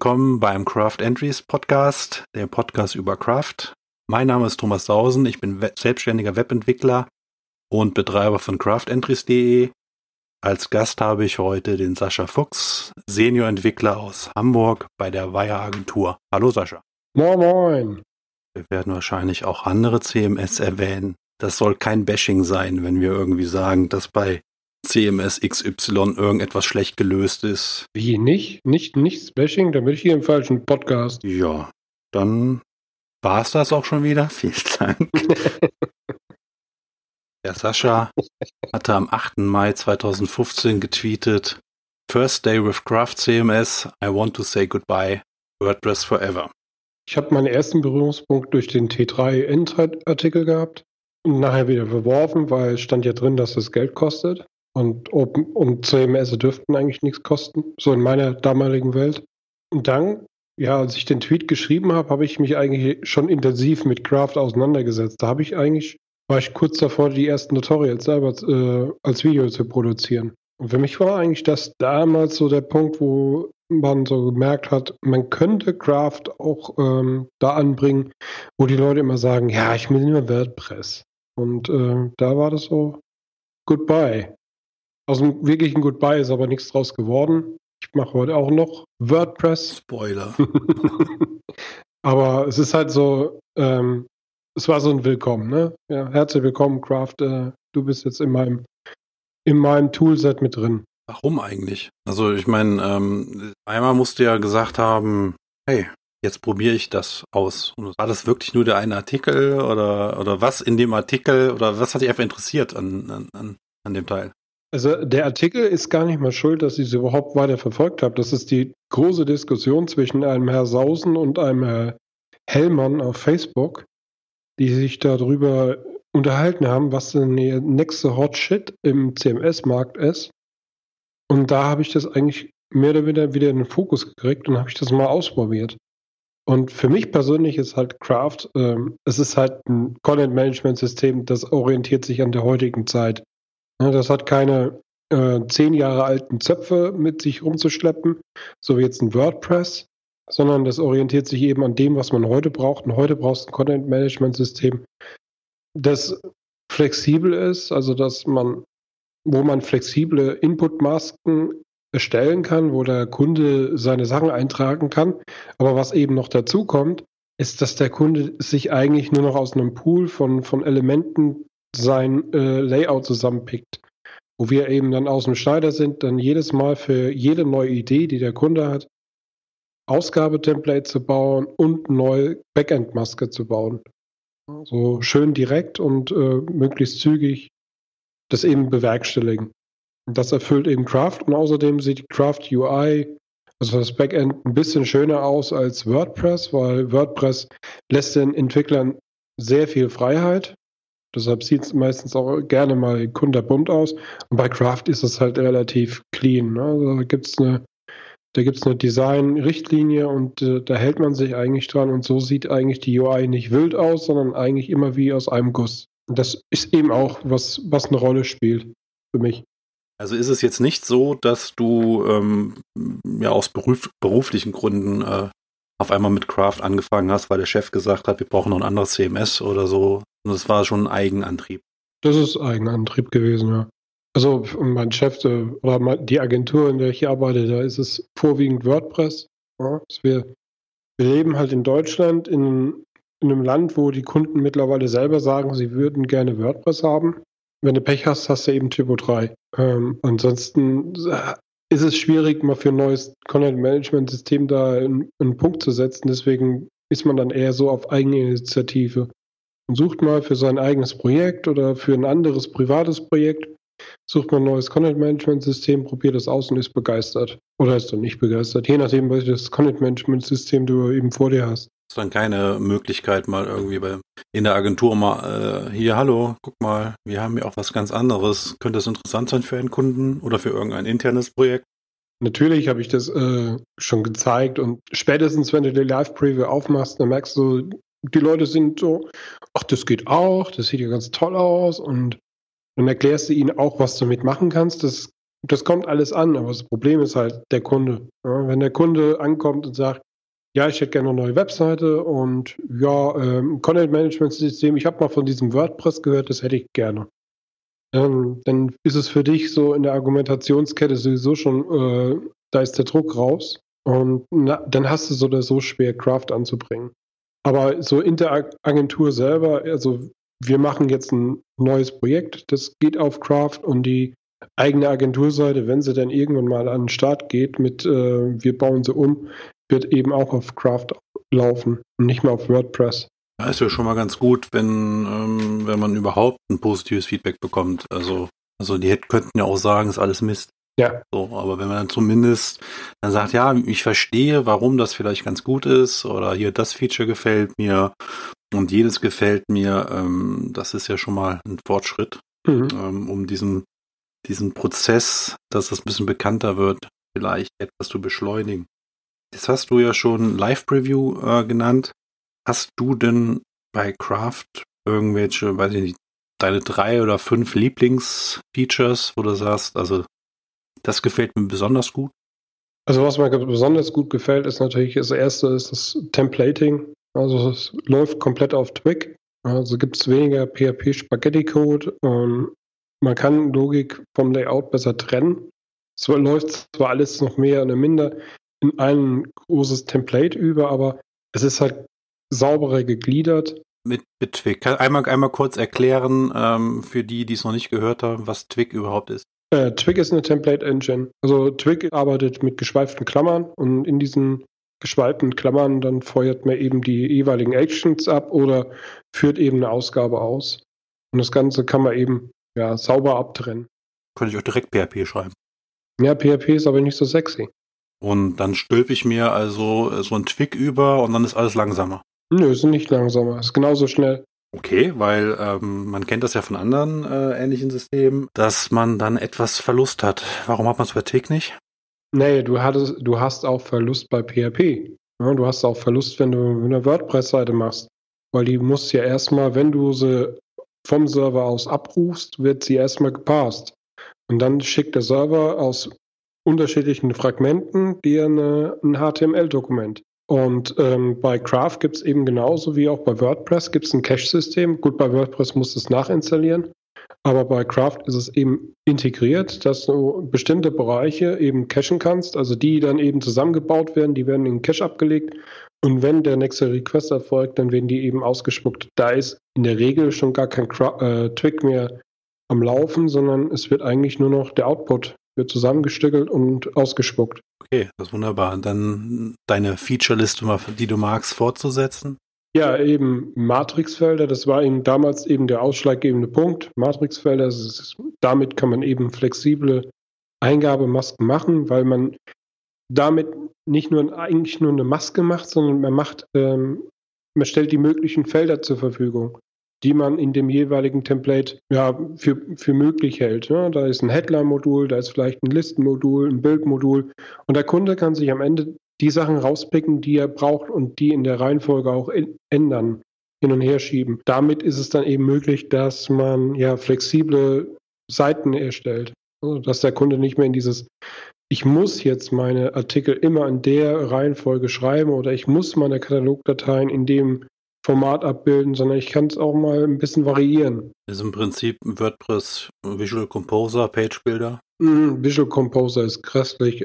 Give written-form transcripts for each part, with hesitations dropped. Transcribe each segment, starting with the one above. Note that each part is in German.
willkommen beim Craft Entries Podcast, dem Podcast über Craft. Mein Name ist Thomas Sausen, ich bin selbstständiger Webentwickler und Betreiber von craftentries.de. Als Gast habe ich heute den Sascha Fuchs, Senior-Entwickler aus Hamburg bei der Wire Agentur. Hallo Sascha. Moin moin. Wir werden wahrscheinlich auch andere CMS erwähnen. Das soll kein Bashing sein, wenn wir irgendwie sagen, dass bei CMS XY irgendetwas schlecht gelöst ist. Wie, nicht? Nichts Bashing? Dann bin ich hier im falschen Podcast. Ja, dann war es das auch schon wieder. Vielen Dank. Der Sascha hatte am 8. Mai 2015 getweetet: First day with Craft CMS, I want to say goodbye, WordPress forever. Ich habe meinen ersten Berührungspunkt durch den T3N-Artikel gehabt und nachher wieder verworfen, weil es stand ja drin, dass das Geld kostet. Und CMS dürften eigentlich nichts kosten, so in meiner damaligen Welt. Und dann, ja, als ich den Tweet geschrieben habe, habe ich mich eigentlich schon intensiv mit Craft auseinandergesetzt. Da war ich kurz davor, die ersten Tutorials selber als Video zu produzieren. Und für mich war eigentlich das damals so der Punkt, wo man so gemerkt hat, man könnte Craft auch da anbringen, wo die Leute immer sagen, ja, ich will nur WordPress. Und da war das so, goodbye. Aus dem wirklichen Goodbye ist aber nichts draus geworden. Ich mache heute auch noch WordPress. Spoiler. Aber es ist halt so, es war so ein Willkommen, ne? Ja, herzlich willkommen, Craft. Du bist jetzt in meinem Toolset mit drin. Warum eigentlich? Also ich meine, einmal musst du ja gesagt haben, hey, jetzt probiere ich das aus. Und war das wirklich nur der eine Artikel oder was in dem Artikel oder was hat dich einfach interessiert an dem Teil? Also der Artikel ist gar nicht mal schuld, dass ich es überhaupt weiter verfolgt habe. Das ist die große Diskussion zwischen einem Herr Sausen und einem Herr Hellmann auf Facebook, die sich darüber unterhalten haben, was denn der nächste Hot Shit im CMS-Markt ist. Und da habe ich das eigentlich mehr oder weniger wieder in den Fokus gekriegt und habe ich das mal ausprobiert. Und für mich persönlich ist halt Craft, es ist halt ein Content-Management-System, das orientiert sich an der heutigen Zeit. Das hat keine 10 Jahre alten Zöpfe mit sich rumzuschleppen, so wie jetzt ein WordPress, sondern das orientiert sich eben an dem, was man heute braucht. Und heute brauchst du ein Content-Management-System, das flexibel ist, also wo man flexible Input-Masken erstellen kann, wo der Kunde seine Sachen eintragen kann. Aber was eben noch dazu kommt, ist, dass der Kunde sich eigentlich nur noch aus einem Pool von Elementen sein Layout zusammenpickt, wo wir eben dann aus dem Schneider sind, dann jedes Mal für jede neue Idee, die der Kunde hat, Ausgabetemplate zu bauen und neue Backend-Maske zu bauen. So schön direkt und möglichst zügig das eben bewerkstelligen. Und das erfüllt eben Craft und außerdem sieht die Craft UI, also das Backend, ein bisschen schöner aus als WordPress, weil WordPress lässt den Entwicklern sehr viel Freiheit. Deshalb sieht es meistens auch gerne mal kunterbunt aus. Und bei Craft ist es halt relativ clean. Ne? Also da gibt es eine Design-Richtlinie und da hält man sich eigentlich dran. Und so sieht eigentlich die UI nicht wild aus, sondern eigentlich immer wie aus einem Guss. Und das ist eben auch, was eine Rolle spielt für mich. Also ist es jetzt nicht so, dass du ja aus beruflichen Gründen auf einmal mit Craft angefangen hast, weil der Chef gesagt hat, wir brauchen noch ein anderes CMS oder so. Und das war schon ein Eigenantrieb. Das ist Eigenantrieb gewesen, ja. Also mein Chef oder die Agentur, in der ich hier arbeite, da ist es vorwiegend WordPress. Ja. Wir leben halt in Deutschland in einem Land, wo die Kunden mittlerweile selber sagen, sie würden gerne WordPress haben. Wenn du Pech hast, hast du eben Typo 3. Ansonsten ist es schwierig, mal für ein neues Content-Management-System da einen Punkt zu setzen. Deswegen ist man dann eher so auf Eigeninitiative und sucht mal für sein eigenes Projekt oder für ein anderes privates Projekt, sucht man ein neues Content-Management-System, probiert es aus und ist begeistert. Oder ist dann nicht begeistert, je nachdem, welches Content-Management-System du eben vor dir hast. Ist dann keine Möglichkeit, mal irgendwie in der Agentur mal, hier, hallo, guck mal, wir haben ja auch was ganz anderes. Könnte das interessant sein für einen Kunden oder für irgendein internes Projekt? Natürlich habe ich das schon gezeigt und spätestens, wenn du die Live-Preview aufmachst, dann merkst du, die Leute sind so, ach, das geht auch, das sieht ja ganz toll aus und dann erklärst du ihnen auch, was du damit machen kannst. Das das kommt alles an, aber das Problem ist halt der Kunde. Ja, wenn der Kunde ankommt und sagt, ja, ich hätte gerne eine neue Webseite und ja, Content-Management-System, ich habe mal von diesem WordPress gehört, das hätte ich gerne. Dann ist es für dich so in der Argumentationskette sowieso schon, da ist der Druck raus und dann hast du so oder so schwer, Craft anzubringen. Aber so in der Agentur selber, also wir machen jetzt ein neues Projekt, das geht auf Craft und die eigene Agenturseite, wenn sie dann irgendwann mal an den Start geht mit wir bauen sie um, wird eben auch auf Craft laufen und nicht mehr auf WordPress. Ja, ist ja schon mal ganz gut, wenn man überhaupt ein positives Feedback bekommt. Also die könnten ja auch sagen, ist alles Mist. Ja. So, aber wenn man dann zumindest dann sagt, ja, ich verstehe, warum das vielleicht ganz gut ist oder hier das Feature gefällt mir und jedes gefällt mir, das ist ja schon mal ein Fortschritt, um diesen Prozess, dass es ein bisschen bekannter wird, vielleicht etwas zu beschleunigen. Jetzt hast du ja schon Live-Preview genannt. Hast du denn bei Craft irgendwelche, weiß ich nicht, deine 3 oder 5 Lieblingsfeatures, wo du sagst, also das gefällt mir besonders gut? Also was mir besonders gut gefällt, ist natürlich, das erste ist das Templating. Also es läuft komplett auf Twig. Also gibt es weniger PHP-Spaghetti-Code. Man kann Logik vom Layout besser trennen. Es läuft zwar alles noch mehr oder minder in ein großes Template über, aber es ist halt sauberer gegliedert. Mit Twig. Einmal kurz erklären, für die es noch nicht gehört haben, was Twig überhaupt ist. Twig ist eine Template Engine. Also Twig arbeitet mit geschweiften Klammern und in diesen geschweiften Klammern dann feuert man eben die jeweiligen Actions ab oder führt eben eine Ausgabe aus. Und das Ganze kann man eben sauber abtrennen. Könnte ich auch direkt PHP schreiben. Ja, PHP ist aber nicht so sexy. Und dann stülpe ich mir also so ein Twig über und dann ist alles langsamer. Nö, ist nicht langsamer. Ist genauso schnell. Okay, weil man kennt das ja von anderen ähnlichen Systemen, dass man dann etwas Verlust hat. Warum hat man es bei Twig nicht? Nee, du hast auch Verlust bei PHP. Ja, du hast auch Verlust, wenn du eine WordPress-Seite machst. Weil die muss ja erstmal, wenn du sie vom Server aus abrufst, wird sie erstmal gepasst. Und dann schickt der Server aus unterschiedlichen Fragmenten dir ein HTML-Dokument. Und bei Craft gibt es eben genauso wie auch bei WordPress gibt es ein Cache-System. Gut, bei WordPress musst du es nachinstallieren. Aber bei Craft ist es eben integriert, dass du bestimmte Bereiche eben cachen kannst, also die dann eben zusammengebaut werden, die werden in den Cache abgelegt und wenn der nächste Request erfolgt, dann werden die eben ausgespuckt. Da ist in der Regel schon gar kein Twig mehr am Laufen, sondern es wird eigentlich nur noch der Output wird zusammengestückelt und ausgespuckt. Okay, das ist wunderbar. Und dann deine Feature-Liste, die du magst, fortzusetzen? Ja, eben Matrixfelder, das war eben damals eben der ausschlaggebende Punkt. Matrixfelder, damit kann man eben flexible Eingabemasken machen, weil man damit nicht nur eigentlich nur eine Maske macht, sondern man stellt die möglichen Felder zur Verfügung, die man in dem jeweiligen Template für möglich hält. Ja, da ist ein Headline-Modul, da ist vielleicht ein Listenmodul, ein Bildmodul und der Kunde kann sich am Ende die Sachen rauspicken, die er braucht und die in der Reihenfolge auch ändern, hin und her schieben. Damit ist es dann eben möglich, dass man flexible Seiten erstellt. Also, dass der Kunde nicht mehr in dieses ich muss jetzt meine Artikel immer in der Reihenfolge schreiben oder ich muss meine Katalogdateien in dem Format abbilden, sondern ich kann es auch mal ein bisschen variieren. Das ist im Prinzip WordPress Visual Composer, Page Builder. Visual Composer ist grässlich.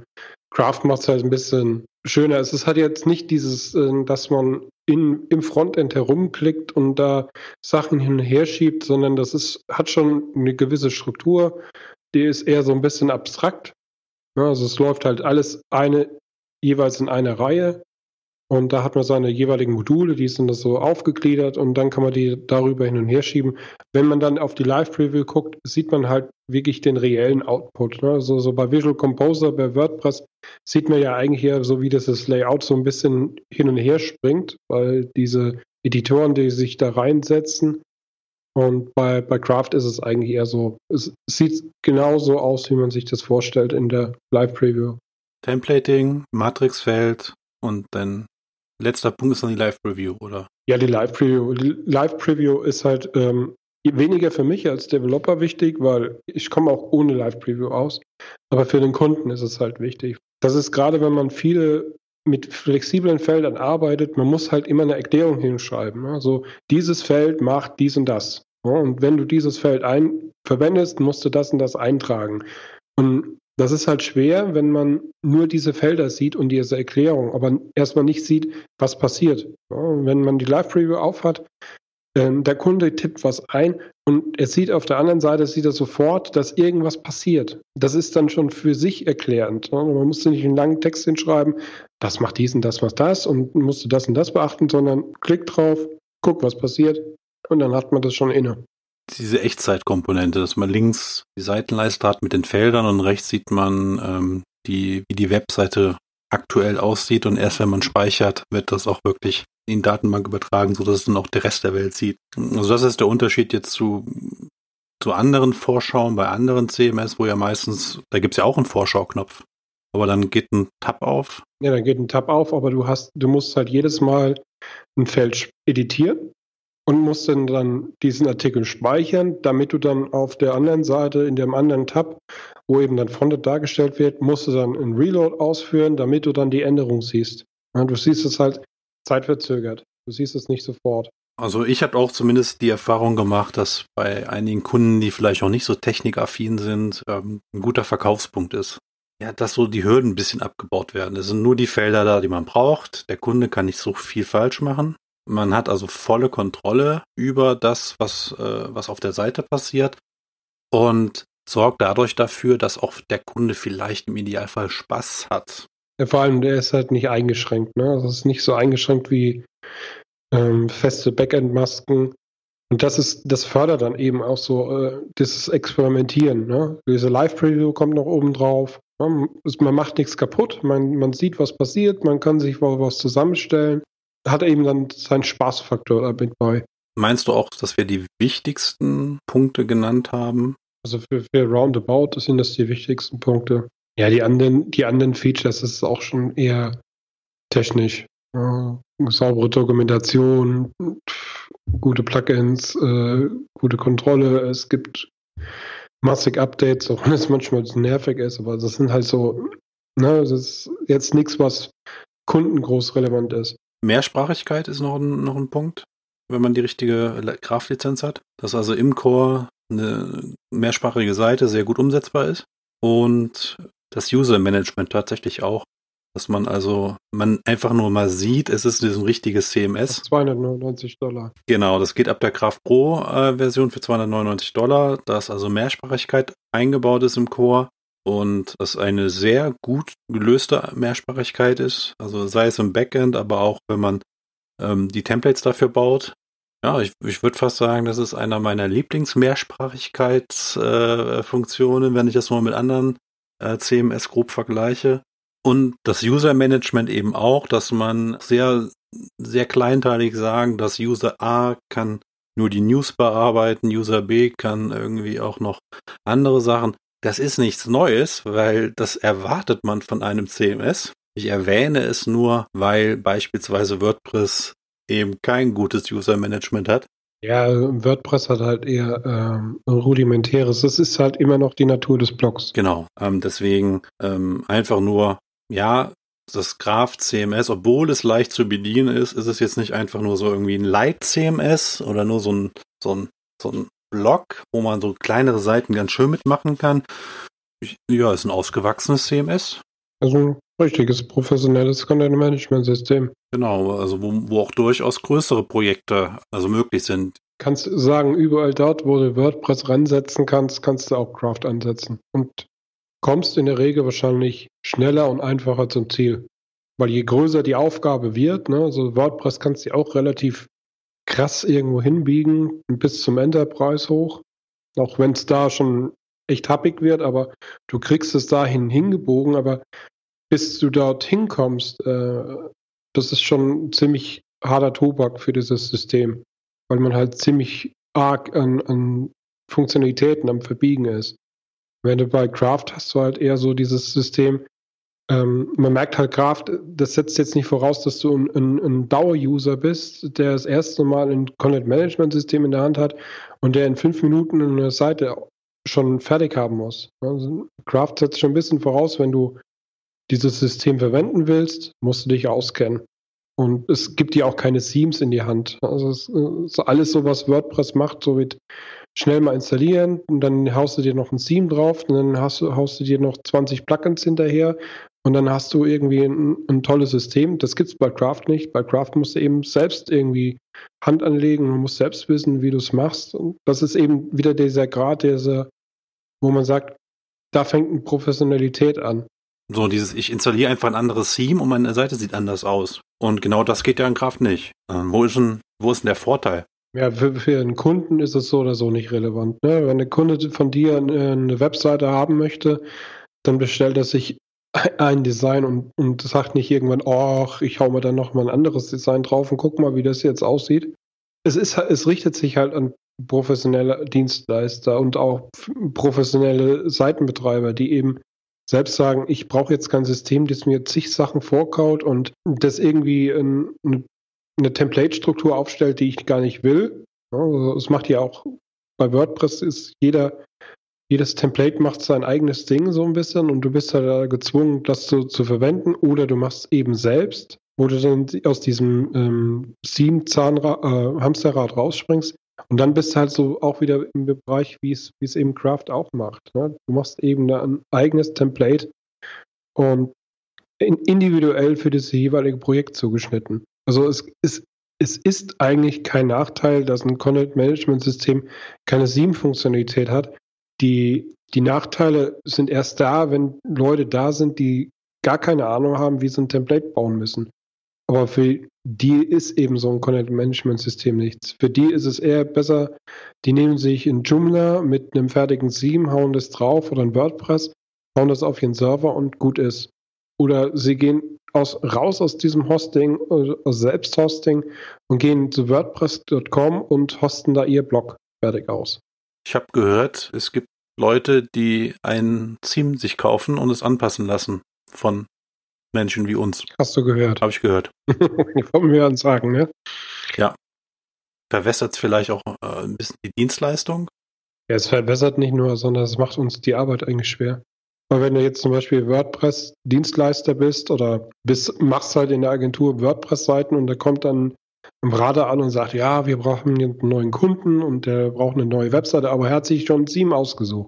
Craft macht es halt ein bisschen schöner. Es ist halt jetzt nicht dieses, dass man im Frontend herumklickt und da Sachen hin und her schiebt, sondern hat schon eine gewisse Struktur. Die ist eher so ein bisschen abstrakt. Ja, also es läuft halt alles jeweils in einer Reihe und da hat man seine jeweiligen Module, die sind das so aufgegliedert und dann kann man die darüber hin und her schieben. Wenn man dann auf die Live-Preview guckt, sieht man halt wirklich den reellen Output. Ne? Also so bei Visual Composer, bei WordPress sieht man ja eigentlich eher so, wie das Layout so ein bisschen hin und her springt, weil diese Editoren, die sich da reinsetzen, und bei Craft ist es eigentlich eher so, es sieht genauso aus, wie man sich das vorstellt in der Live-Preview. Templating, Matrixfeld und dann letzter Punkt ist dann die Live-Preview, oder? Ja, die Live-Preview. Die Live-Preview ist halt weniger für mich als Developer wichtig, weil ich komme auch ohne Live-Preview aus. Aber für den Kunden ist es halt wichtig. Das ist gerade, wenn man viele mit flexiblen Feldern arbeitet, man muss halt immer eine Erklärung hinschreiben. Also dieses Feld macht dies und das. Ja, und wenn du dieses Feld verwendest, musst du das und das eintragen. Und das ist halt schwer, wenn man nur diese Felder sieht und diese Erklärung, aber erstmal nicht sieht, was passiert. Ja, wenn man die Live-Preview aufhat, der Kunde tippt was ein und er sieht auf der anderen Seite, sieht er sofort, dass irgendwas passiert. Das ist dann schon für sich erklärend. Ja? Man musste nicht einen langen Text hinschreiben, das macht dies und das macht das und musste das und das beachten, sondern klick drauf, guck, was passiert und dann hat man das schon inne. Diese Echtzeitkomponente, dass man links die Seitenleiste hat mit den Feldern und rechts sieht man, wie die Webseite aktuell aussieht und erst wenn man speichert, wird das auch wirklich in die Datenbank übertragen, sodass es dann auch der Rest der Welt sieht. Also das ist der Unterschied jetzt zu anderen Vorschauen bei anderen CMS, wo ja meistens, da gibt's ja auch einen Vorschauknopf, aber dann geht ein Tab auf. Ja, dann geht ein Tab auf, aber du musst halt jedes Mal ein Feld editieren und musst dann diesen Artikel speichern, damit du dann auf der anderen Seite, in dem anderen Tab, wo eben dann Fronted dargestellt wird, musst du dann einen Reload ausführen, damit du dann die Änderung siehst. Ja, du siehst es halt zeitverzögert. Du siehst es nicht sofort. Also ich habe auch zumindest die Erfahrung gemacht, dass bei einigen Kunden, die vielleicht auch nicht so technikaffin sind, ein guter Verkaufspunkt ist. Ja, dass so die Hürden ein bisschen abgebaut werden. Es sind nur die Felder da, die man braucht. Der Kunde kann nicht so viel falsch machen. Man hat also volle Kontrolle über das, was auf der Seite passiert und sorgt dadurch dafür, dass auch der Kunde vielleicht im Idealfall Spaß hat. Ja, vor allem, der ist halt nicht eingeschränkt. Ne? Also es ist nicht so eingeschränkt wie feste Backend-Masken. Und das fördert dann eben auch so dieses Experimentieren. Ne? Diese Live-Preview kommt noch oben drauf. Ne? Man macht nichts kaputt, man sieht, was passiert, man kann sich was zusammenstellen. Hat eben dann seinen Spaßfaktor damit bei. Meinst du auch, dass wir die wichtigsten Punkte genannt haben? Also für Roundabout sind das die wichtigsten Punkte. Ja, die anderen Features, das ist auch schon eher technisch. Saubere Dokumentation, gute Plugins, gute Kontrolle. Es gibt massig Updates, auch wenn es manchmal nervig ist, aber das sind halt so, ne, das ist jetzt nichts, was kundengroß relevant ist. Mehrsprachigkeit ist noch ein Punkt, wenn man die richtige Graph-Lizenz hat. Dass also im Core eine mehrsprachige Seite sehr gut umsetzbar ist und das User-Management tatsächlich auch. Dass man einfach nur mal sieht, es ist ein richtiges CMS. $299. Genau, das geht ab der Graph Pro Version für $299, dass also Mehrsprachigkeit eingebaut ist im Core und das eine sehr gut gelöste Mehrsprachigkeit ist. Also sei es im Backend, aber auch wenn man die Templates dafür baut. Ja, ich würde fast sagen, das ist einer meiner Lieblings-Mehrsprachigkeitsfunktionen, wenn ich das mal mit anderen CMS grob vergleiche. Und das User-Management eben auch, dass man sehr, sehr kleinteilig sagen, dass User A kann nur die News bearbeiten, User B kann irgendwie auch noch andere Sachen. Das ist nichts Neues, weil das erwartet man von einem CMS. Ich erwähne es nur, weil beispielsweise WordPress eben kein gutes User-Management hat. Ja, WordPress hat halt eher rudimentäres. Das ist halt immer noch die Natur des Blogs. Genau, deswegen einfach nur, ja, das Graph CMS, obwohl es leicht zu bedienen ist es jetzt nicht einfach nur so irgendwie ein Light-CMS oder nur so ein Blog, wo man so kleinere Seiten ganz schön mitmachen kann. Ja, ist ein ausgewachsenes CMS. Also ein richtiges professionelles Content-Management-System. Genau, also wo auch durchaus größere Projekte möglich sind. Kannst du sagen, überall dort, wo du WordPress ransetzen kannst, kannst du auch Craft ansetzen. Und kommst in der Regel wahrscheinlich schneller und einfacher zum Ziel. Weil je größer die Aufgabe wird, ne, also WordPress kannst du auch relativ krass irgendwo hinbiegen, bis zum Enterprise hoch. Auch wenn es da schon echt happig wird, aber du kriegst es dahin hingebogen, aber bis du dorthin kommst, das ist schon ein ziemlich harter Tobak für dieses System, weil man halt ziemlich arg an Funktionalitäten am Verbiegen ist. Wenn du bei Craft hast du halt eher so dieses System, Man merkt halt, Kraft, das setzt jetzt nicht voraus, dass du ein Dauer-User bist, der das erste Mal ein Content-Management-System in der Hand hat und der in 5 Minuten eine Seite schon fertig haben muss. Also Kraft setzt schon ein bisschen voraus, wenn du dieses System verwenden willst, musst du dich auskennen. Und es gibt dir auch keine Themes in die Hand. Also es ist alles so, was WordPress macht, so wird schnell mal installieren und dann haust du dir noch ein Theme drauf und dann haust du dir noch 20 Plugins hinterher und dann hast du irgendwie ein tolles System. Das gibt's bei Kraft nicht. Bei Kraft musst du eben selbst irgendwie Hand anlegen und musst selbst wissen, wie du es machst. Und das ist eben wieder dieser Grad, wo man sagt, da fängt eine Professionalität an. So ich installiere einfach ein anderes Theme und meine Seite sieht anders aus. Und genau das geht ja in Kraft nicht. Wo ist denn der Vorteil? Ja, für einen Kunden ist es so oder so nicht relevant. Ne? Wenn der Kunde von dir eine Webseite haben möchte, dann bestellt er sich ein Design und sagt nicht irgendwann, ach, ich hau mir dann noch mal ein anderes Design drauf und guck mal, wie das jetzt aussieht. Es richtet sich halt an professionelle Dienstleister und auch professionelle Seitenbetreiber, die eben selbst sagen, ich brauche jetzt kein System, das mir zig Sachen vorkaut und das irgendwie eine Template-Struktur aufstellt, die ich gar nicht will. Also es macht ja auch bei WordPress jedes Template macht sein eigenes Ding so ein bisschen und du bist halt gezwungen, das zu verwenden oder du machst eben selbst, wo du dann aus diesem Hamsterrad rausspringst und dann bist du halt so auch wieder im Bereich, wie es eben Kraft auch macht. Ne? Du machst eben ein eigenes Template und individuell für das jeweilige Projekt zugeschnitten. Also es ist eigentlich kein Nachteil, dass ein Content-Management-System keine Theme-Funktionalität hat. Die Nachteile sind erst da, wenn Leute da sind, die gar keine Ahnung haben, wie sie ein Template bauen müssen. Aber für die ist eben so ein Content-Management-System nichts. Für die ist es eher besser, die nehmen sich in Joomla mit einem fertigen Theme, hauen das drauf oder ein WordPress, hauen das auf ihren Server und gut ist. Oder sie gehen raus aus diesem Hosting, aus Selbsthosting und gehen zu WordPress.com und hosten da ihr Blog fertig aus. Ich habe gehört, es gibt Leute, die ein Theme sich kaufen und es anpassen lassen von Menschen wie uns. Hast du gehört? Habe ich gehört. Wollen wir uns sagen, ne? Ja. Verwässert es vielleicht auch ein bisschen die Dienstleistung? Ja, es verbessert nicht nur, sondern es macht uns die Arbeit eigentlich schwer. Weil wenn du jetzt zum Beispiel WordPress-Dienstleister bist oder machst halt in der Agentur WordPress-Seiten und da kommt dann ein Berater an und sagt, ja, wir brauchen einen neuen Kunden und der braucht eine neue Webseite, aber er hat sich schon ein Theme ausgesucht.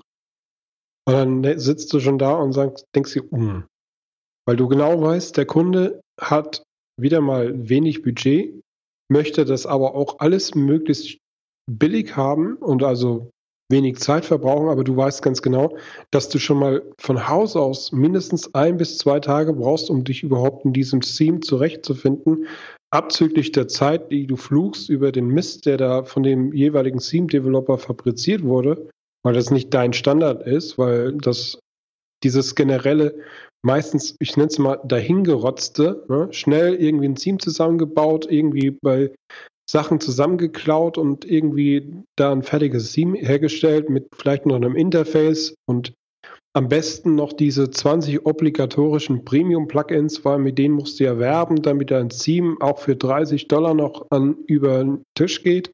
Und dann sitzt du schon da und denkst dir, weil du genau weißt, der Kunde hat wieder mal wenig Budget, möchte das aber auch alles möglichst billig haben und also wenig Zeit verbrauchen, aber du weißt ganz genau, dass du schon mal von Haus aus mindestens 1 bis 2 Tage brauchst, um dich überhaupt in diesem Theme zurechtzufinden, abzüglich der Zeit, die du flugst über den Mist, der da von dem jeweiligen Theme-Developer fabriziert wurde, weil das nicht dein Standard ist, weil dieses generelle, meistens, ich nenne es mal dahingerotzte, ne, schnell irgendwie ein Theme zusammengebaut, irgendwie bei Sachen zusammengeklaut und irgendwie da ein fertiges Theme hergestellt mit vielleicht noch einem Interface und am besten noch diese 20 obligatorischen Premium-Plugins, weil mit denen musst du ja werben, damit dein Theme auch für $30 noch über den Tisch geht.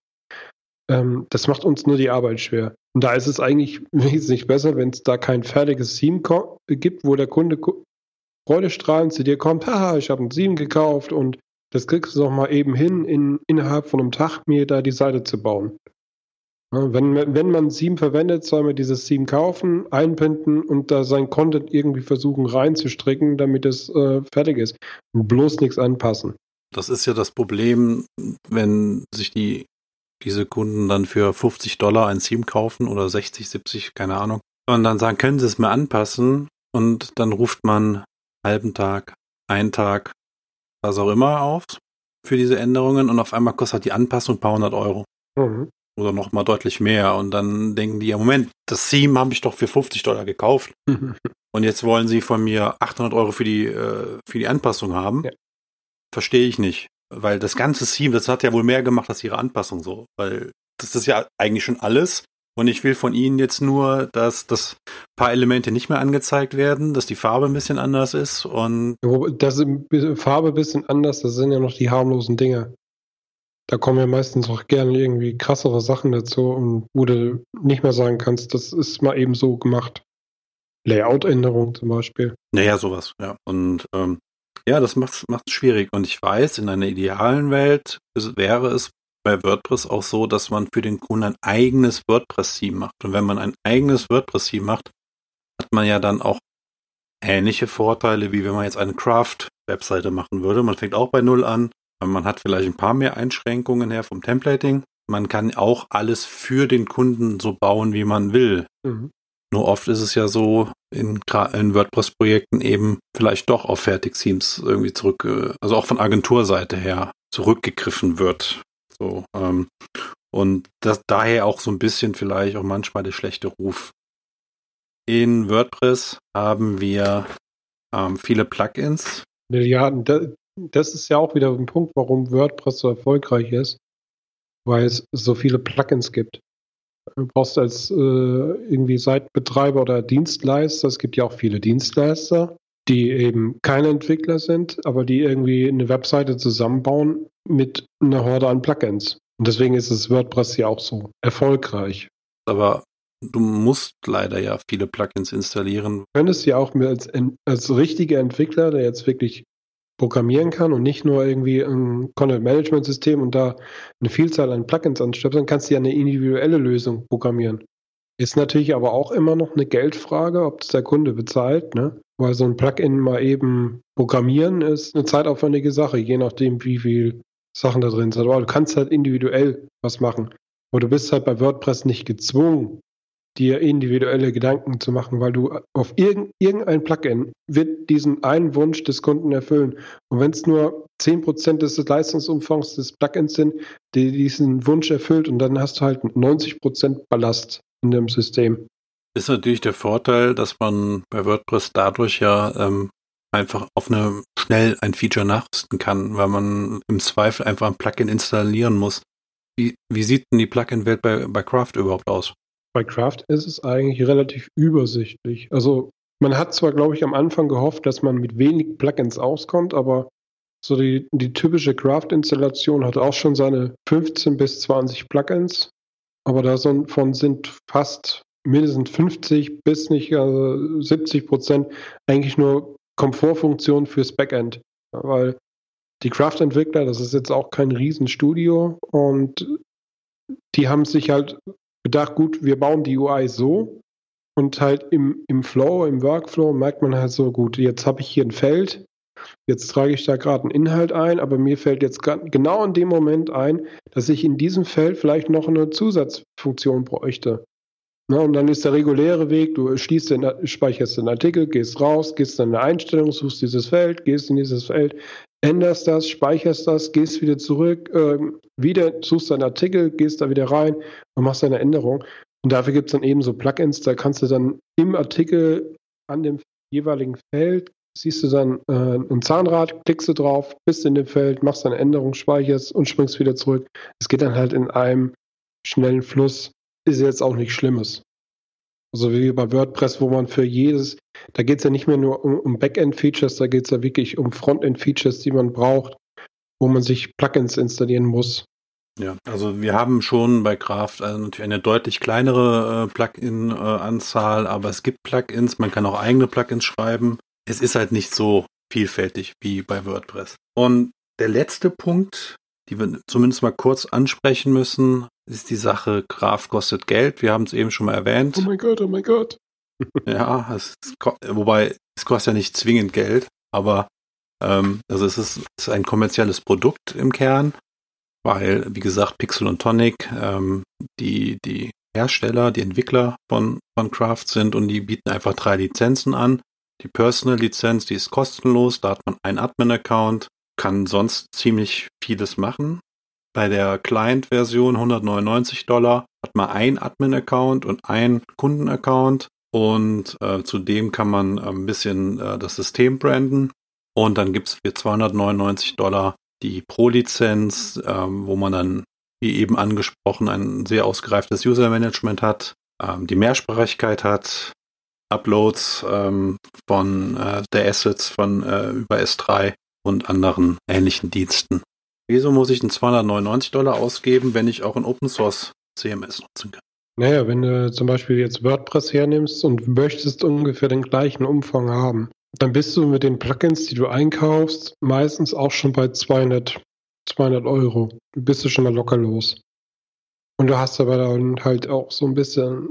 Das macht uns nur die Arbeit schwer. Und da ist es eigentlich wesentlich besser, wenn es da kein fertiges Theme gibt, wo der Kunde freudestrahlend zu dir kommt, haha, ich habe ein Theme gekauft und das kriegst du doch mal eben hin, innerhalb von einem Tag mir da die Seite zu bauen. Ja, wenn man ein Theme verwendet, soll man dieses Theme kaufen, einbinden und da sein Content irgendwie versuchen reinzustricken, damit es fertig ist. Und bloß nichts anpassen. Das ist ja das Problem, wenn sich diese Kunden dann für $50 ein Theme kaufen oder 60, 70, keine Ahnung. Und dann sagen, können Sie es mir anpassen? Und dann ruft man einen halben Tag, einen Tag, was auch immer auf für diese Änderungen und auf einmal kostet die Anpassung ein paar $100. Oder noch mal deutlich mehr und dann denken die, ja Moment, das Theme habe ich doch für $50 gekauft und jetzt wollen sie von mir €800 für die Anpassung haben. Ja. Verstehe ich nicht, weil das ganze Theme, das hat ja wohl mehr gemacht als ihre Anpassung so, weil das ist ja eigentlich schon alles Und ich will von Ihnen jetzt nur, dass das paar Elemente nicht mehr angezeigt werden, dass die Farbe ein bisschen anders ist und Das ist Farbe ein bisschen anders, das sind ja noch die harmlosen Dinge. Da kommen ja meistens auch gerne irgendwie krassere Sachen dazu und wo du nicht mehr sagen kannst, das ist mal eben so gemacht. Layout-Änderung zum Beispiel. naja, sowas, ja. Und ja, das macht's schwierig. Und ich weiß, in einer idealen Welt wäre es bei WordPress auch so, dass man für den Kunden ein eigenes WordPress-Theme macht. Und wenn man ein eigenes WordPress-Theme macht, hat man ja dann auch ähnliche Vorteile, wie wenn man jetzt eine Craft-Webseite machen würde. Man fängt auch bei Null an. Man hat vielleicht ein paar mehr Einschränkungen her vom Templating. Man kann auch alles für den Kunden so bauen, wie man will. Mhm. Nur oft ist es ja so, in WordPress-Projekten eben vielleicht doch auf Fertig-Themes irgendwie also auch von Agenturseite her zurückgegriffen wird. So, und das daher auch so ein bisschen vielleicht auch manchmal der schlechte Ruf. In WordPress haben wir viele Plugins. Milliarden. Das ist ja auch wieder ein Punkt, warum WordPress so erfolgreich ist, weil es so viele Plugins gibt. Du brauchst als irgendwie Seitenbetreiber oder Dienstleister, es gibt ja auch viele Dienstleister, die eben keine Entwickler sind, aber die irgendwie eine Webseite zusammenbauen mit einer Horde an Plugins. Und deswegen ist es WordPress ja auch so erfolgreich. Aber du musst leider ja viele Plugins installieren. Du könntest ja auch als richtiger Entwickler, der jetzt wirklich programmieren kann und nicht nur irgendwie ein Content-Management-System und da eine Vielzahl an Plugins anstöpseln, kannst du ja eine individuelle Lösung programmieren. Ist natürlich aber auch immer noch eine Geldfrage, ob das der Kunde bezahlt, ne? Weil so ein Plugin mal eben programmieren ist eine zeitaufwendige Sache, je nachdem, wie viel Sachen da drin sind. Aber du kannst halt individuell was machen. Aber du bist halt bei WordPress nicht gezwungen, dir individuelle Gedanken zu machen, weil du auf irgendein Plugin wird diesen einen Wunsch des Kunden erfüllen. Und wenn es nur 10% des Leistungsumfangs des Plugins sind, die diesen Wunsch erfüllt, und dann hast du halt 90% Ballast in dem System. Ist natürlich der Vorteil, dass man bei WordPress dadurch ja einfach schnell ein Feature nachrüsten kann, weil man im Zweifel einfach ein Plugin installieren muss. Wie sieht denn die Plugin-Welt bei Craft überhaupt aus? Bei Craft ist es eigentlich relativ übersichtlich. Also man hat zwar, glaube ich, am Anfang gehofft, dass man mit wenig Plugins auskommt, aber so die typische Craft-Installation hat auch schon seine 15 bis 20 Plugins, aber davon sind fast mindestens 50 bis nicht 70% eigentlich nur Komfortfunktionen fürs Backend. Ja, weil die Craft-Entwickler, das ist jetzt auch kein Riesenstudio und die haben sich halt gedacht, gut, wir bauen die UI so und halt im Flow, im Workflow merkt man halt so, gut, jetzt habe ich hier ein Feld, jetzt trage ich da gerade einen Inhalt ein, aber mir fällt jetzt genau in dem Moment ein, dass ich in diesem Feld vielleicht noch eine Zusatzfunktion bräuchte. Na, und dann ist der reguläre Weg, du speicherst den Artikel, gehst raus, gehst dann in eine Einstellung, suchst dieses Feld, gehst in dieses Feld, änderst das, speicherst das, gehst wieder zurück, suchst deinen Artikel, gehst da wieder rein und machst deine Änderung. Und dafür gibt es dann eben so Plugins, da kannst du dann im Artikel an dem jeweiligen Feld, siehst du dann ein Zahnrad, klickst du drauf, bist in dem Feld, machst deine Änderung, speicherst und springst wieder zurück. Es geht dann halt in einem schnellen Fluss. Ist jetzt auch nichts Schlimmes. Also wie bei WordPress, wo man für jedes, da geht es ja nicht mehr nur um Backend-Features, da geht es ja wirklich um Frontend-Features, die man braucht, wo man sich Plugins installieren muss. Ja, also wir haben schon bei Craft natürlich eine deutlich kleinere Plugin-Anzahl, aber es gibt Plugins, man kann auch eigene Plugins schreiben. Es ist halt nicht so vielfältig wie bei WordPress. Und der letzte Punkt, die wir zumindest mal kurz ansprechen müssen, ist die Sache, Craft kostet Geld. Wir haben es eben schon mal erwähnt. Oh mein Gott, oh mein Gott. Ja, wobei es kostet ja nicht zwingend Geld, aber also es ist ein kommerzielles Produkt im Kern, weil, wie gesagt, Pixel und Tonic die Hersteller, die Entwickler von Craft sind und die bieten einfach 3 Lizenzen an. Die Personal-Lizenz, die ist kostenlos, da hat man einen Admin-Account, kann sonst ziemlich vieles machen. Bei der Client-Version $199 hat man einen Admin-Account und einen Kunden-Account und zudem kann man ein bisschen das System branden und dann gibt's für $299 die Pro-Lizenz, wo man dann wie eben angesprochen, ein sehr ausgereiftes User-Management hat, die Mehrsprachigkeit hat, Uploads von der Assets von über S3 und anderen ähnlichen Diensten. Wieso muss ich einen $299 ausgeben, wenn ich auch ein Open Source CMS nutzen kann? Naja, wenn du zum Beispiel jetzt WordPress hernimmst und möchtest ungefähr den gleichen Umfang haben, dann bist du mit den Plugins, die du einkaufst, meistens auch schon bei 200 Euro. Du bist du schon mal locker los. Und du hast aber dann halt auch so ein bisschen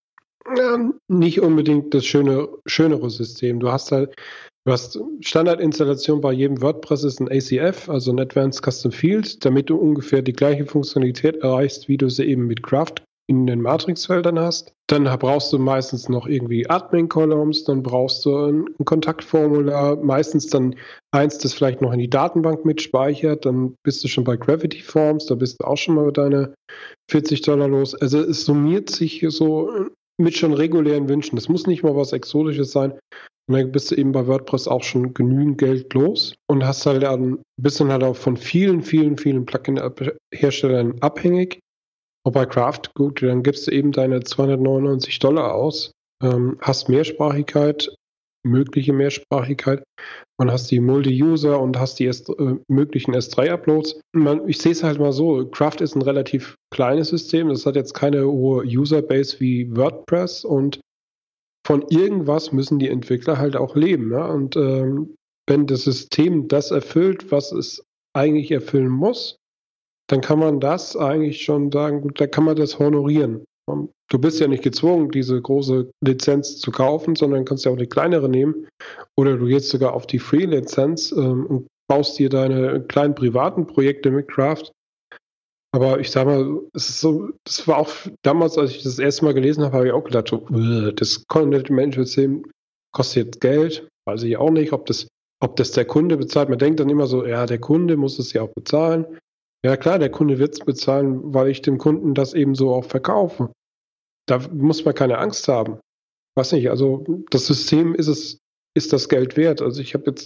nicht unbedingt das schönere System. Du hast Standardinstallation bei jedem WordPress ist ein ACF, also ein Advanced Custom Field, damit du ungefähr die gleiche Funktionalität erreichst, wie du sie eben mit Craft in den Matrixfeldern hast. Dann brauchst du meistens noch irgendwie Admin-Columns, dann brauchst du ein Kontaktformular, meistens dann eins, das vielleicht noch in die Datenbank mitspeichert, dann bist du schon bei Gravity Forms, da bist du auch schon mal mit deine $40 los. Also es summiert sich so mit schon regulären Wünschen. Das muss nicht mal was Exotisches sein. Und dann bist du eben bei WordPress auch schon genügend Geld los und hast halt ein bisschen halt auch von vielen Plugin-Herstellern abhängig. Und bei Craft, gut, dann gibst du eben deine $299 aus, hast Mehrsprachigkeit, mögliche Mehrsprachigkeit und hast die Multi-User und hast die möglichen S3-Uploads. Ich sehe es halt mal so, Craft ist ein relativ kleines System, das hat jetzt keine hohe Userbase wie WordPress und von irgendwas müssen die Entwickler halt auch leben. Ne? Und wenn das System das erfüllt, was es eigentlich erfüllen muss, dann kann man das eigentlich schon sagen, gut, da kann man das honorieren. Du bist ja nicht gezwungen, diese große Lizenz zu kaufen, sondern kannst ja auch die kleinere nehmen. Oder du gehst sogar auf die Free-Lizenz und baust dir deine kleinen privaten Projekte mit Craft. Aber ich sag mal, es ist so, das war auch damals, als ich das erste Mal gelesen habe, habe ich auch gedacht, so, das Content-Management-System kostet jetzt Geld. Weiß ich auch nicht, ob das der Kunde bezahlt. Man denkt dann immer so, ja, der Kunde muss es ja auch bezahlen. Ja klar, der Kunde wird es bezahlen, weil ich dem Kunden das eben so auch verkaufe. Da muss man keine Angst haben. Weiß nicht, also das System ist das Geld wert. Also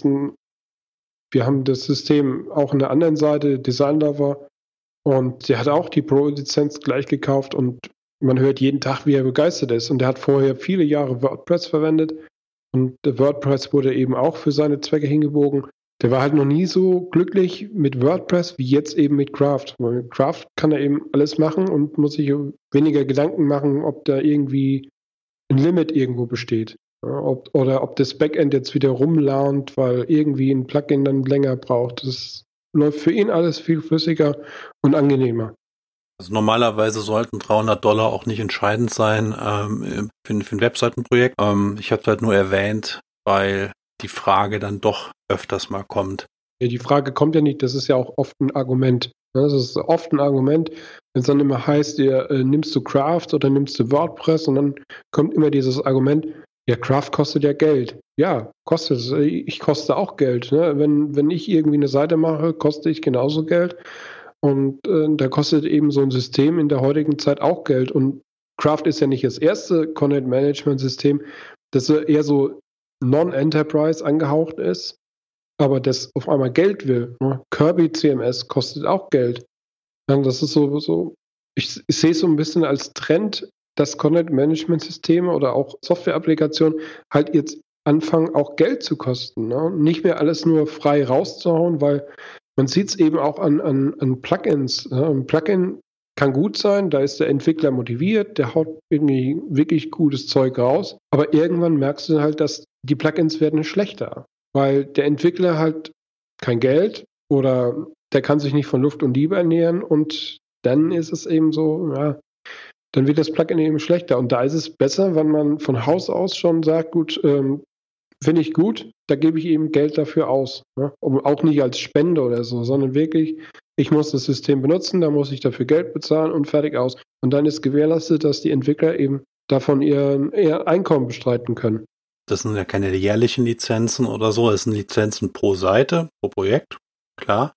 wir haben das System auch an der anderen Seite, Design Lover, und der hat auch die Pro-Lizenz gleich gekauft und man hört jeden Tag, wie er begeistert ist. Und der hat vorher viele Jahre WordPress verwendet und der WordPress wurde eben auch für seine Zwecke hingebogen. Der war halt noch nie so glücklich mit WordPress wie jetzt eben mit Craft. Weil mit Craft kann er eben alles machen und muss sich weniger Gedanken machen, ob da irgendwie ein Limit irgendwo besteht. Ja, oder ob das Backend jetzt wieder rumlaunt, weil irgendwie ein Plugin dann länger braucht. Das läuft für ihn alles viel flüssiger und angenehmer. Also normalerweise sollten $300 auch nicht entscheidend sein für ein Webseitenprojekt. Ich habe es halt nur erwähnt, weil die Frage dann doch öfters mal kommt. Ja, die Frage kommt ja nicht, das ist ja auch oft ein Argument. Das ist oft ein Argument, wenn es dann immer heißt, nimmst du Craft oder nimmst du WordPress und dann kommt immer dieses Argument, ja, Craft kostet ja Geld. Ja, kostet es. Ich koste auch Geld. Ne? Wenn ich irgendwie eine Seite mache, koste ich genauso Geld. Und da kostet eben so ein System in der heutigen Zeit auch Geld. Und Craft ist ja nicht das erste Content-Management-System, das eher so Non-Enterprise angehaucht ist, aber das auf einmal Geld will. Ne? Kirby CMS kostet auch Geld. Ja, das ist so ich sehe es so ein bisschen als Trend, dass Content-Management-Systeme oder auch Software-Applikationen halt jetzt anfangen, auch Geld zu kosten. Ne? Nicht mehr alles nur frei rauszuhauen, weil man sieht es eben auch an Plugins. Ne? Ein Plugin kann gut sein, da ist der Entwickler motiviert, der haut irgendwie wirklich gutes Zeug raus, aber irgendwann merkst du halt, dass die Plugins werden schlechter, weil der Entwickler halt kein Geld oder der kann sich nicht von Luft und Liebe ernähren und dann ist es eben so, ja, dann wird das Plugin eben schlechter. Und da ist es besser, wenn man von Haus aus schon sagt, gut, finde ich gut, da gebe ich eben Geld dafür aus. Ne? Auch nicht als Spende oder so, sondern wirklich, ich muss das System benutzen, da muss ich dafür Geld bezahlen und fertig aus. Und dann ist gewährleistet, dass die Entwickler eben davon ihr Einkommen bestreiten können. Das sind ja keine jährlichen Lizenzen oder so, das sind Lizenzen pro Seite, pro Projekt, klar.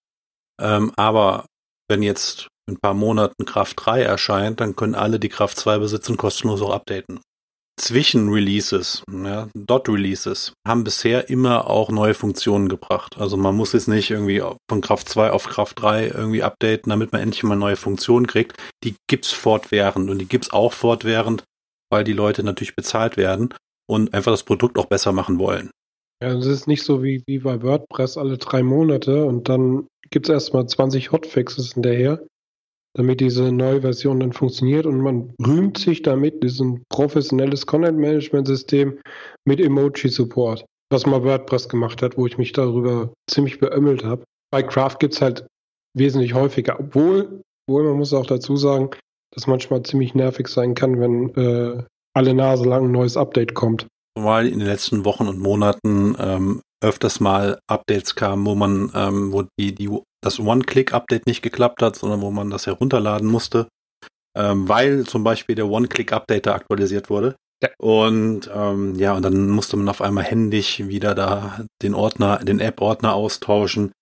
Aber wenn jetzt in ein paar Monaten Craft 3 erscheint, dann können alle, die Craft 2 besitzen, kostenlos auch updaten. Zwischenreleases, ja, Dot-Releases, haben bisher immer auch neue Funktionen gebracht. Also man muss jetzt nicht irgendwie von Kraft 2 auf Kraft 3 irgendwie updaten, damit man endlich mal neue Funktionen kriegt. Die gibt's fortwährend und die gibt's auch fortwährend, weil die Leute natürlich bezahlt werden und einfach das Produkt auch besser machen wollen. Ja, das ist nicht so wie bei WordPress alle 3 Monate und dann gibt es erstmal 20 Hotfixes hinterher, damit diese neue Version dann funktioniert und man rühmt sich damit, diesen professionelles Content-Management-System mit Emoji-Support, was mal WordPress gemacht hat, wo ich mich darüber ziemlich beömmelt habe. Bei Craft gibt es halt wesentlich häufiger, obwohl man muss auch dazu sagen, dass manchmal ziemlich nervig sein kann, wenn alle Nase lang ein neues Update kommt. Weil in den letzten Wochen und Monaten öfters mal Updates kamen, wo man, wo das One-Click-Update nicht geklappt hat, sondern wo man das herunterladen musste, weil zum Beispiel der One-Click-Updater aktualisiert wurde. Ja. Und und dann musste man auf einmal händisch wieder da den App-Ordner austauschen.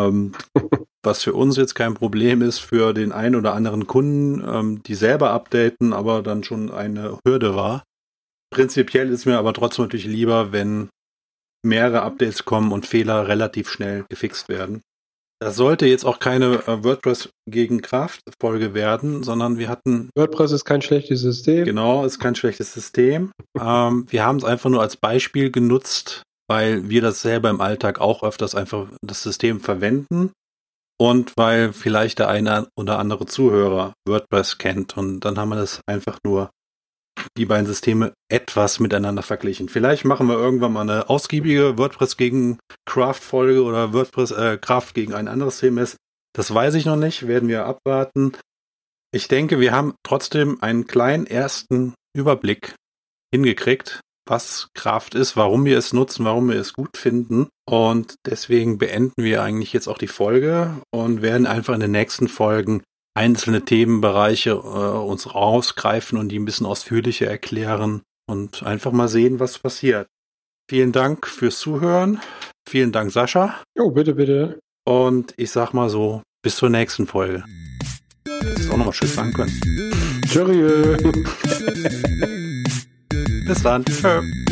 Was für uns jetzt kein Problem ist, für den einen oder anderen Kunden, die selber updaten, aber dann schon eine Hürde war. Prinzipiell ist mir aber trotzdem natürlich lieber, wenn mehrere Updates kommen und Fehler relativ schnell gefixt werden. Das sollte jetzt auch keine WordPress gegen Craft-Folge werden, sondern wir hatten... WordPress ist kein schlechtes System. Genau, ist kein schlechtes System. Wir haben es einfach nur als Beispiel genutzt, weil wir das selber im Alltag auch öfters einfach das System verwenden und weil vielleicht der eine oder andere Zuhörer WordPress kennt und dann haben wir das einfach nur die beiden Systeme etwas miteinander verglichen. Vielleicht machen wir irgendwann mal eine ausgiebige WordPress gegen Craft-Folge oder WordPress Craft gegen ein anderes CMS. Das weiß ich noch nicht, werden wir abwarten. Ich denke, wir haben trotzdem einen kleinen ersten Überblick hingekriegt, was Craft ist, warum wir es nutzen, warum wir es gut finden. Und deswegen beenden wir eigentlich jetzt auch die Folge und werden einfach in den nächsten Folgen einzelne Themenbereiche uns rausgreifen und die ein bisschen ausführlicher erklären und einfach mal sehen, was passiert. Vielen Dank fürs Zuhören. Vielen Dank, Sascha. Jo, bitte, bitte. Und ich sag mal so, bis zur nächsten Folge. Das auch nochmal schön sagen können. Tschüss. Bis dann. Tschö.